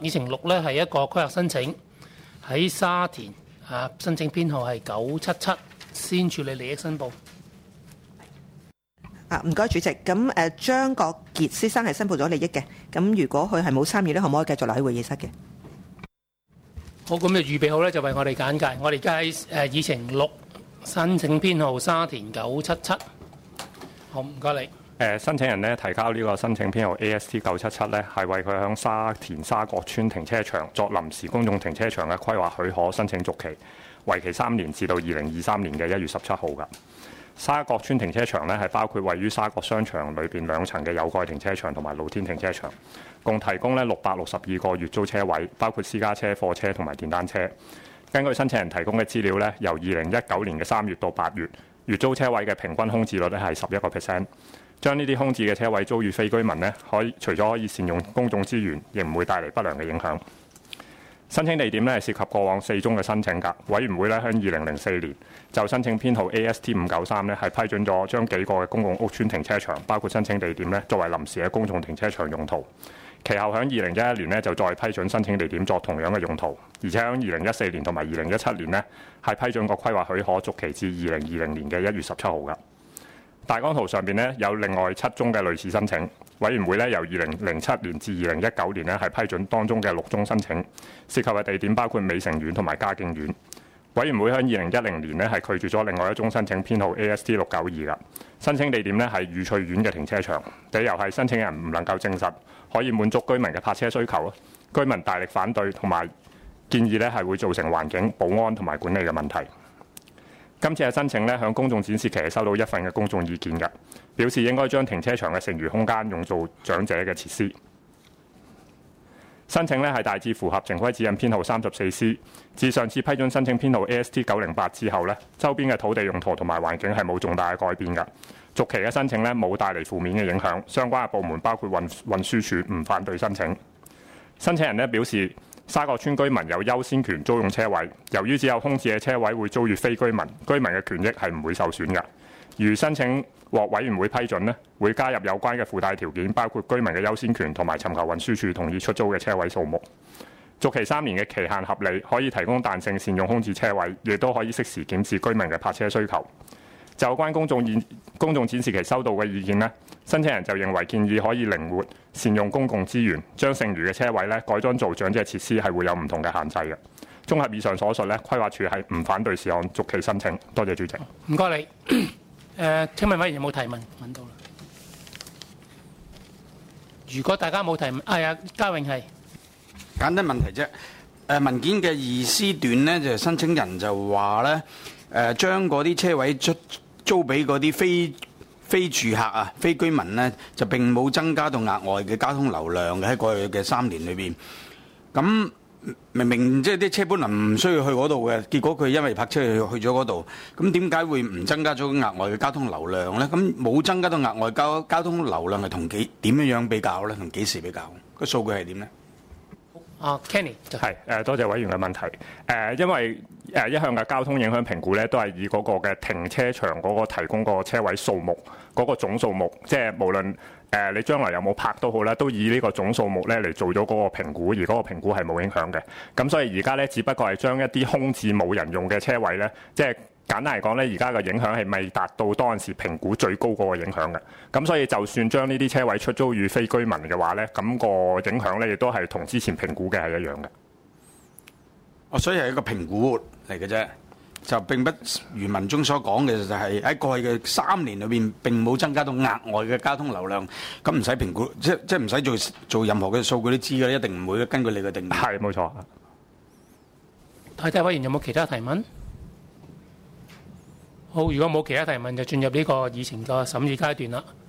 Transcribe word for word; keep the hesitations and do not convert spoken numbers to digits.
議程六咧係一個規劃申請，喺沙田啊，申請編號係九七七，先處理利益申報。 啊，唔該主席。咁誒，張國傑先生係申報咗利益嘅。咁如果佢係冇參與咧，可唔可以繼續留喺會議室嘅？ 好，咁就預備好咧，就為我哋簡介。我哋而家喺誒議程六，申請編號沙田九七七。好，唔該你。 誒申請人咧提交呢個申請編號 A S T 九七七咧，係為佢響沙田沙角村停車場作臨時公眾停車場嘅規劃許可申請續期，為期三年至到二零二三年嘅一月十七號㗎。沙角村停車場咧係包括位於沙角商場裏邊兩層嘅有蓋停車場同埋露天停車場，共提供咧六百六十二個月租車位，包括私家車、貨車同埋電單車。根據申請人提供嘅資料咧，由二零一九年嘅三月到八月，月租車位嘅平均空置率咧係十一個 percent。將呢啲空置嘅車位租予非居民呢，可以除咗可以善用公眾資源，亦唔會帶嚟不良嘅影響。申請地點呢係涉及過往四宗嘅申請㗎。委員會呢，喺二零零四年就申請編號 A S T 五九三呢，係批准咗將幾個嘅公共屋邨停車場，包括申請地點呢，作為臨時嘅公眾停車場用途。其後喺二零一一年呢，就再批准申請地點作同樣嘅用途，而且喺二零一四年同埋二零一七年呢，係批准個規劃許可續期至二零二零年嘅一月十七號㗎。大綱圖上邊呢，有另外七宗嘅類似申請，委員會呢，由二零零七年至二零一九年呢，係批准當中嘅六宗申請，涉及嘅地點包括美城苑同埋嘉敬苑。委員會喺二零一零年呢，係拒絕咗另外一宗申請編號 A S T 六九二㗎，申請地點呢，係裕翠苑嘅停車場，理由係申請人唔能夠證實可以滿足居民嘅泊車需求，居民大力反對同埋建議呢，係會造成環境、保安同埋管理嘅問題。今次嘅申請咧，向公眾展示期係收到一份嘅公眾意見㗎，表示應該將停車場嘅剩餘空間用做長者嘅設施。申請咧係大致符合城規指引編號三十四 C。自上次批准申請編號 A S T 九零八之後咧，周邊嘅土地用途同埋環境係冇重大嘅改變㗎。續期嘅申請咧冇帶嚟負面嘅影響，相關嘅部門包括運運輸署唔反對申請。申請人咧表示，沙角村居民有優先權租用車位，由於只有空置嘅車位會租予非居民，居民嘅權益係唔會受損嘅。如申請獲委員會批准呢，會加入有關嘅附帶條件，包括居民嘅優先權同埋尋求運輸署同意出租嘅車位數目。續期三年嘅期限合理，可以提供彈性善用空置車位，亦都可以適時檢視居民嘅泊車需求。就有關公眾演公眾展示期收到嘅意見呢，申請人就認為建議可以靈活善用公共資源，將剩餘嘅車位咧改裝做長者設施係會有唔同嘅限制嘅。綜合以上所述咧，規劃署係唔反對是項續期申請。多謝主席。 唔該你。誒、呃，請問委員有冇提問？問到啦。如果大家冇提問，係啊，嘉永係簡單問題啫。誒文件嘅二 C 段呢，就申請人就話咧，誒將嗰啲車位出租俾嗰啲非非住客啊、非居民呢，就並冇增加到額外嘅交通流量嘅喺過去嘅三年裏邊。咁明明即係啲車本來唔需要去嗰度嘅，結果佢因為泊車去去咗嗰度，咁點解會唔增加咗額外嘅交通流量呢？咁冇增加到額外交交通流量係同幾點樣樣比較呢？同幾時比較？個數據係點呢？ 啊 ，Kenny 係誒，多謝委員嘅問題。誒、呃，因為誒、呃、一向嘅交通影響評估咧，都係以嗰個嘅停車場嗰個提供個車位數目嗰、嗰個總數目，即係無論誒、呃、你將來有冇泊都好咧，都以呢個總數目咧嚟做咗嗰個評估，而嗰個評估係冇影響嘅。咁所以而家咧，只不過係將一啲空置冇人用嘅車位咧，即係。簡單嚟講咧，而家嘅影響係未達到當時評估最高嗰個影響嘅。咁所以就算將呢啲車位出租予非居民嘅話咧，咁、個影響咧亦都係同之前評估嘅係一樣嘅。 哦，所以係一個評估嚟嘅啫，就並不如文中所講嘅，就係喺過去嘅三年裏邊並冇增加到額外嘅交通流量。咁唔使評估，即即唔使做做任何嘅數據都知嘅，一定唔會根據你嘅定義。 係冇錯。 睇睇委員有冇其他提問？好，如果冇其他提問，就進入呢個議程嘅審議階段啦。